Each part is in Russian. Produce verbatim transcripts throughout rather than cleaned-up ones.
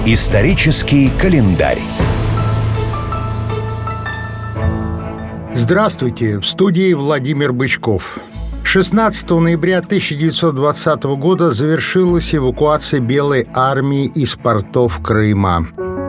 Исторический календарь. Здравствуйте! В студии Владимир Бычков. шестнадцатого ноября тысяча девятьсот двадцатого года завершилась эвакуация Белой армии из портов Крыма.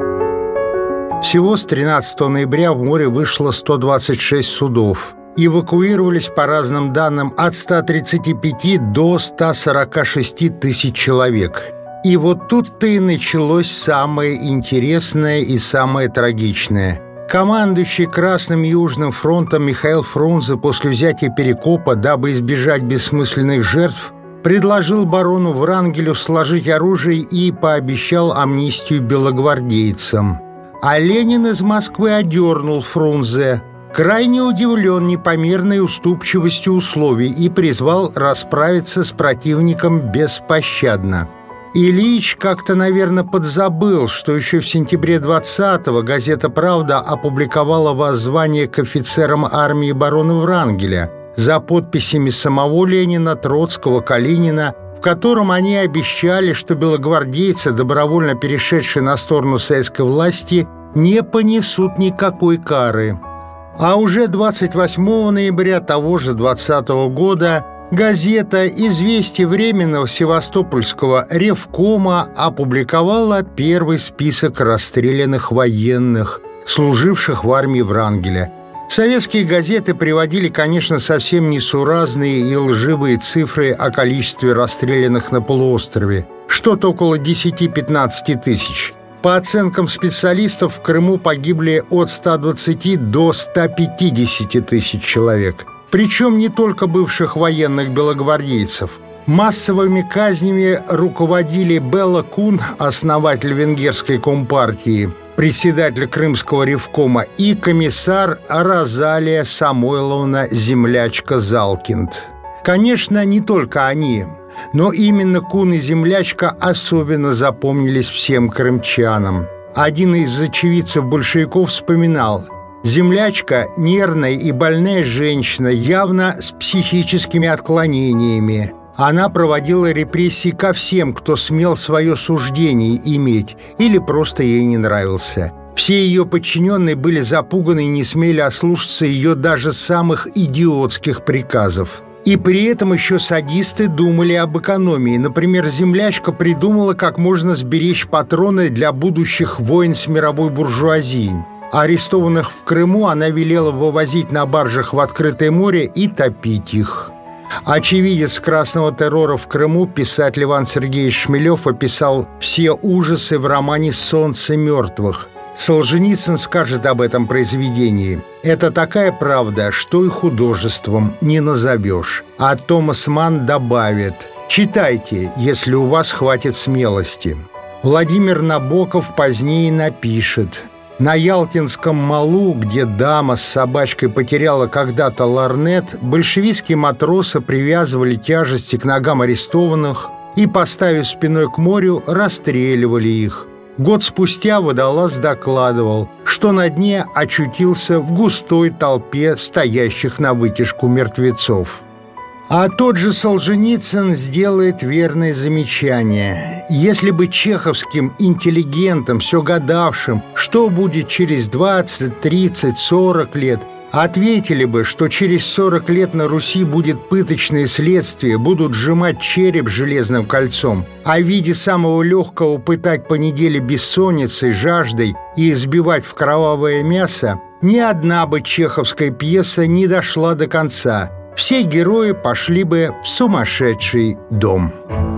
Всего с тринадцатого ноября в море вышло сто двадцать шесть судов. Эвакуировались, по разным данным, от ста тридцати пяти до ста сорока шести тысяч человек. И вот тут-то и началось самое интересное и самое трагичное. Командующий Красным Южным фронтом Михаил Фрунзе после взятия Перекопа, дабы избежать бессмысленных жертв, предложил барону Врангелю сложить оружие и пообещал амнистию белогвардейцам. А Ленин из Москвы одернул Фрунзе, крайне удивлен непомерной уступчивостью условий, и призвал расправиться с противником беспощадно. Ильич как-то, наверное, подзабыл, что еще в сентябре двадцатого газета «Правда» опубликовала воззвание к офицерам армии барона Врангеля за подписями самого Ленина, Троцкого, Калинина, в котором они обещали, что белогвардейцы, добровольно перешедшие на сторону советской власти, не понесут никакой кары. А уже двадцать восьмого ноября того же двадцатого года газета «Известия Временного Севастопольского ревкома» опубликовала первый список расстрелянных военных, служивших в армии Врангеля. Советские газеты приводили, конечно, совсем несуразные и лживые цифры о количестве расстрелянных на полуострове, что-то около десяти-пятнадцати тысяч. По оценкам специалистов, в Крыму погибли от ста двадцати до ста пятидесяти тысяч человек. Причем не только бывших военных белогвардейцев. Массовыми казнями руководили Бела Кун, основатель венгерской компартии, председатель Крымского ревкома, и комиссар Розалия Самойловна Землячка-Залкинд. Конечно, не только они, но именно Кун и Землячка особенно запомнились всем крымчанам. Один из очевидцев большевиков вспоминал: Землячка – нервная и больная женщина, явно с психическими отклонениями. Она проводила репрессии ко всем, кто смел свое суждение иметь или просто ей не нравился. Все ее подчиненные были запуганы и не смели ослушаться ее даже самых идиотских приказов. И при этом еще садисты думали об экономии. Например, Землячка придумала, как можно сберечь патроны для будущих войн с мировой буржуазией. Арестованных в Крыму она велела вывозить на баржах в открытое море и топить их. Очевидец красного террора в Крыму, писатель Иван Сергеевич Шмелев, описал все ужасы в романе «Солнце мертвых». Солженицын скажет об этом произведении: «Это такая правда, что и художеством не назовешь». А Томас Манн добавит: «Читайте, если у вас хватит смелости». Владимир Набоков позднее напишет: на Ялтинском малу, где дама с собачкой потеряла когда-то лорнет, большевистские матросы привязывали тяжести к ногам арестованных и, поставив спиной к морю, расстреливали их. Год спустя водолаз докладывал, что на дне очутился в густой толпе стоящих на вытяжку мертвецов. А тот же Солженицын сделает верное замечание: если бы чеховским интеллигентам, все гадавшим, что будет через двадцать, тридцать, сорок лет, ответили бы, что через сорок лет на Руси будет пыточное следствие, будут сжимать череп железным кольцом, а в виде самого легкого пытать по неделе бессонницей, жаждой и избивать в кровавое мясо, ни одна бы чеховская пьеса не дошла до конца. Все герои пошли бы в сумасшедший дом.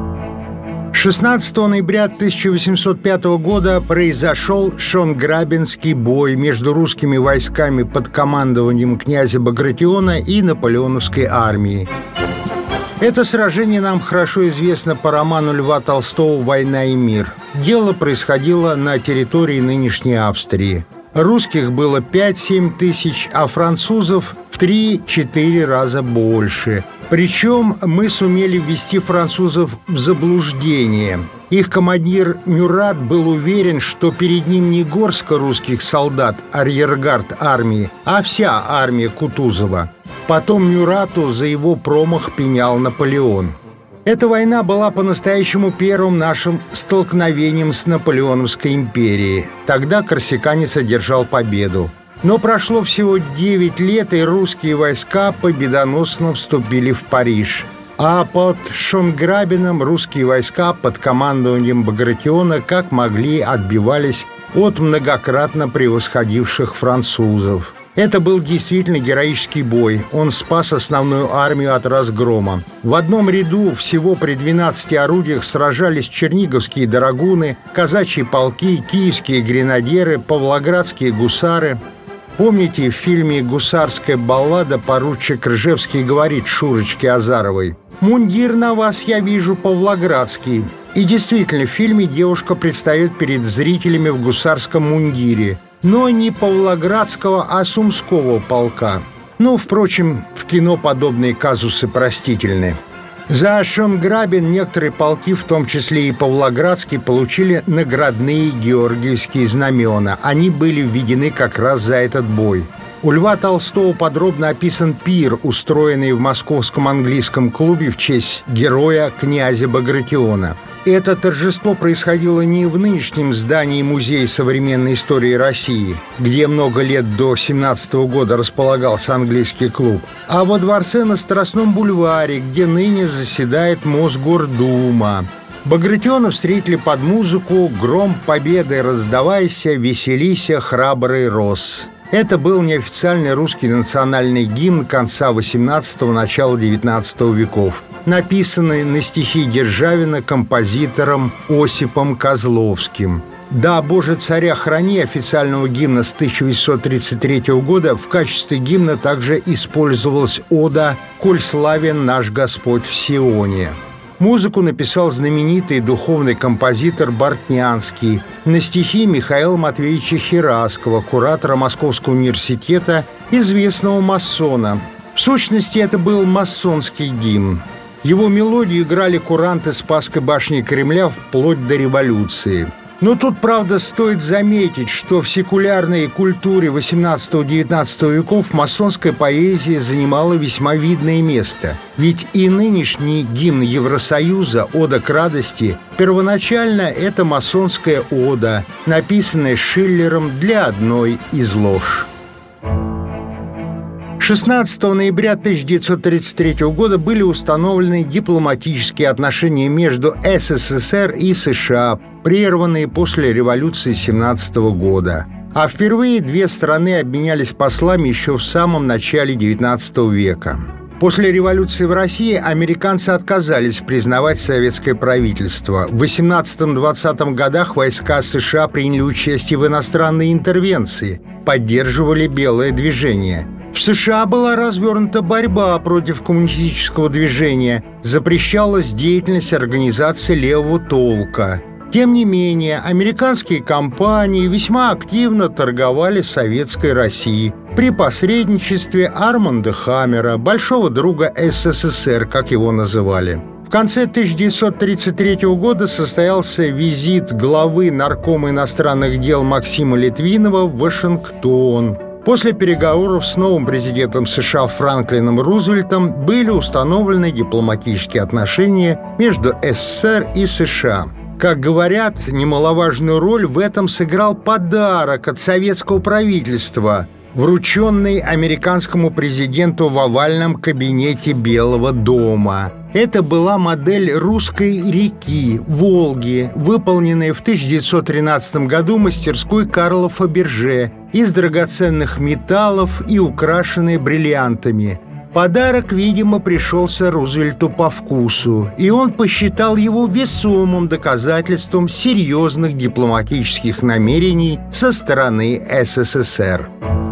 шестнадцатого ноября тысяча восемьсот пятого года произошел Шонграбенский бой между русскими войсками под командованием князя Багратиона и наполеоновской армией. Это сражение нам хорошо известно по роману Льва Толстого «Война и мир». Дело происходило на территории нынешней Австрии. Русских было пять-семь тысяч, а французов в три-четыре раза больше. Причем мы сумели ввести французов в заблуждение. Их командир Мюрат был уверен, что перед ним не горстка русских солдат, арьергард армии, а вся армия Кутузова. Потом Мюрату за его промах пенял Наполеон. Эта война была по-настоящему первым нашим столкновением с Наполеоновской империей. Тогда корсиканец одержал победу. Но прошло всего девять лет, и русские войска победоносно вступили в Париж. А под Шонграбеном русские войска под командованием Багратиона как могли отбивались от многократно превосходивших французов. Это был действительно героический бой. Он спас основную армию от разгрома. В одном ряду всего при двенадцати орудиях сражались черниговские драгуны, казачьи полки, киевские гренадеры, павлоградские гусары. Помните, в фильме «Гусарская баллада» поручик Ржевский говорит Шурочке Азаровой: «Мундир на вас, я вижу, павлоградский». И действительно, в фильме девушка предстает перед зрителями в гусарском мундире, но не павлоградского, а сумского полка. Ну, впрочем, в кино подобные казусы простительны. За Шонграбен некоторые полки, в том числе и павлоградские, получили наградные георгиевские знамена. Они были введены как раз за этот бой. У Льва Толстого подробно описан пир, устроенный в московском английском клубе в честь героя князя Багратиона. Это торжество происходило не в нынешнем здании Музея современной истории России, где много лет до семнадцатого года располагался английский клуб, а во дворце на Страстном бульваре, где ныне заседает Мосгордума. Багратиона встретили под музыку «Гром победы раздавайся, веселися, храбрый рос». Это был неофициальный русский национальный гимн конца восемнадцатого – начала девятнадцатого веков, написанный на стихи Державина композитором Осипом Козловским. «Да, Боже, царя храни» официального гимна с тысяча восемьсот тридцать третьего года в качестве гимна также использовалась ода «Коль славен наш Господь в Сионе». Музыку написал знаменитый духовный композитор Бортнянский на стихи Михаила Матвеевича Хераскова, куратора Московского университета, известного масона. В сущности, это был масонский гимн. Его мелодию играли куранты Спасской башни Кремля вплоть до революции. Но тут, правда, стоит заметить, что в секулярной культуре восемнадцатого-девятнадцатого веков масонская поэзия занимала весьма видное место. Ведь и нынешний гимн Евросоюза «Ода к радости» первоначально это масонская ода, написанная Шиллером для одной из лож. шестнадцатого ноября тысяча девятьсот тридцать третьего года были установлены дипломатические отношения между СССР и США, прерванные после революции семнадцатого года. А впервые две страны обменялись послами еще в самом начале девятнадцатого века. После революции в России американцы отказались признавать советское правительство. В восемнадцатом-двадцатом годах войска США приняли участие в иностранной интервенции, поддерживали белое движение. В США была развернута борьба против коммунистического движения, запрещалась деятельность организаций левого толка. Тем не менее, американские компании весьма активно торговали с советской Россией при посредничестве Арманда Хаммера, большого друга СССР, как его называли. В конце тысяча девятьсот тридцать третьего года состоялся визит главы Наркома иностранных дел Максима Литвинова в Вашингтон. После переговоров с новым президентом США Франклином Рузвельтом были установлены дипломатические отношения между СССР и США. Как говорят, немаловажную роль в этом сыграл подарок от советского правительства, врученный американскому президенту в овальном кабинете Белого дома. Это была модель русской реки Волги, выполненная в тысяча девятьсот тринадцатом году мастерской Карла Фаберже из драгоценных металлов и украшенная бриллиантами. Подарок, видимо, пришелся Рузвельту по вкусу, и он посчитал его весомым доказательством серьезных дипломатических намерений со стороны СССР.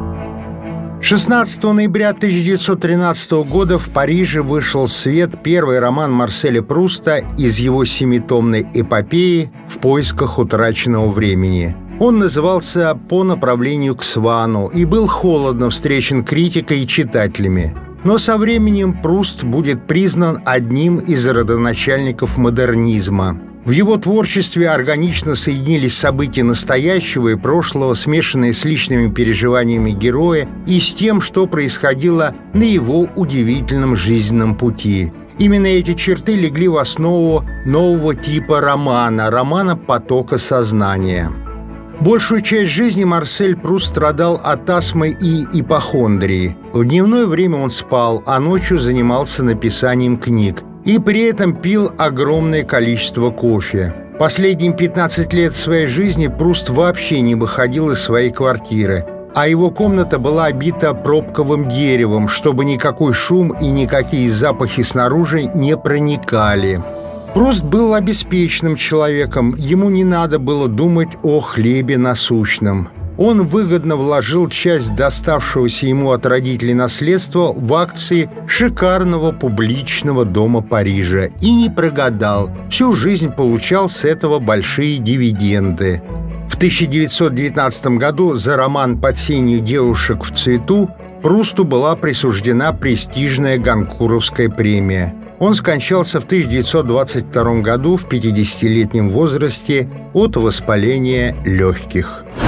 шестнадцатого ноября тысяча девятьсот тринадцатого года в Париже вышел в свет первый роман Марселя Пруста из его семитомной эпопеи «В поисках утраченного времени». Он назывался «По направлению к Свану» и был холодно встречен критикой и читателями. Но со временем Пруст будет признан одним из родоначальников модернизма. В его творчестве органично соединились события настоящего и прошлого, смешанные с личными переживаниями героя и с тем, что происходило на его удивительном жизненном пути. Именно эти черты легли в основу нового типа романа – романа потока сознания. Большую часть жизни Марсель Пруст страдал от астмы и ипохондрии. В дневное время он спал, а ночью занимался написанием книг. И при этом пил огромное количество кофе. Последние пятнадцать лет своей жизни Пруст вообще не выходил из своей квартиры, а его комната была обита пробковым деревом, чтобы никакой шум и никакие запахи снаружи не проникали. Пруст был обеспеченным человеком, ему не надо было думать о хлебе насущном. Он выгодно вложил часть доставшегося ему от родителей наследства в акции шикарного публичного дома Парижа и не прогадал, всю жизнь получал с этого большие дивиденды. В тысяча девятьсот девятнадцатом году за роман «Под сенью девушек в цвету» Прусту была присуждена престижная Гонкуровская премия. Он скончался в тысяча девятьсот двадцать втором году в пятидесятилетнем возрасте от воспаления легких.